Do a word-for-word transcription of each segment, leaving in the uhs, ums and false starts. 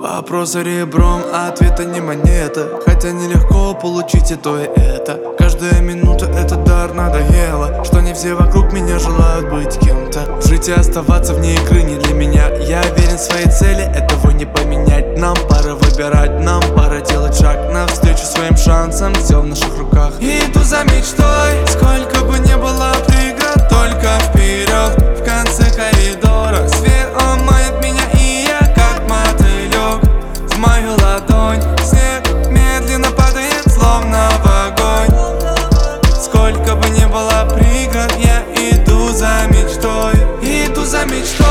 Вопросы ребром, а ответа не монета. Хотя нелегко получить и то, и это. Каждая минута это дар, надоело, что не все вокруг меня желают быть кем-то. Жить и оставаться вне игры не для меня. Я верен в своей цели, этого не поменять. Нам пора выбирать, нам пора делать шаг навстречу своим шансам, все в наших руках. И иду за мечтой, сколько бы ни было преград, только вперед, в конце коридора свет омоет меня, и я как мотылек в мою ладонь. Снег медленно падает, словно в огонь. Сколько бы ни было преград, я иду за мечтой, иду за мечтой.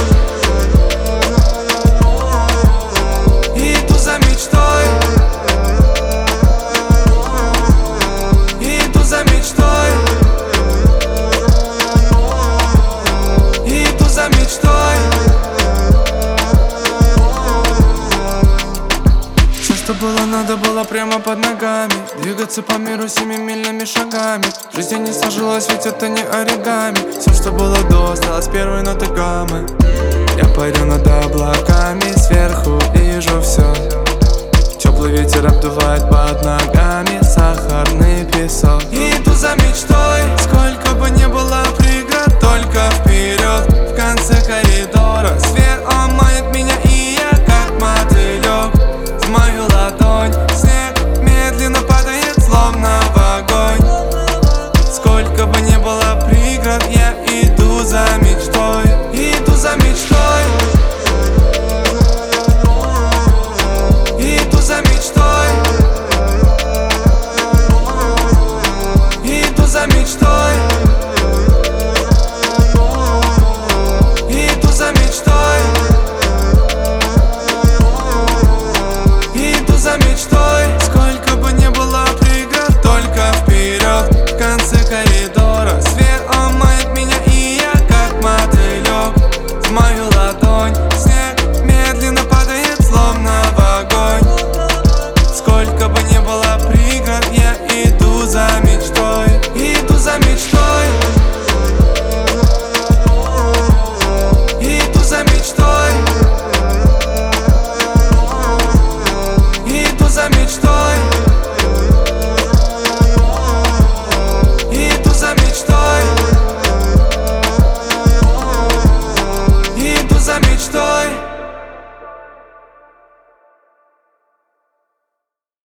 Иду за мечтой. Иду за мечтой. Иду за мечтой. Все, что было, надо было прямо под ногами. Двигаться по миру семимильными шагами. Жизнь не сложилась, ведь это не оригами. Все, что было до, осталось первой ноты гаммы. Я парю над облаками, сверху вижу все. Теплый ветер обдувает под ногами, сахарный песок.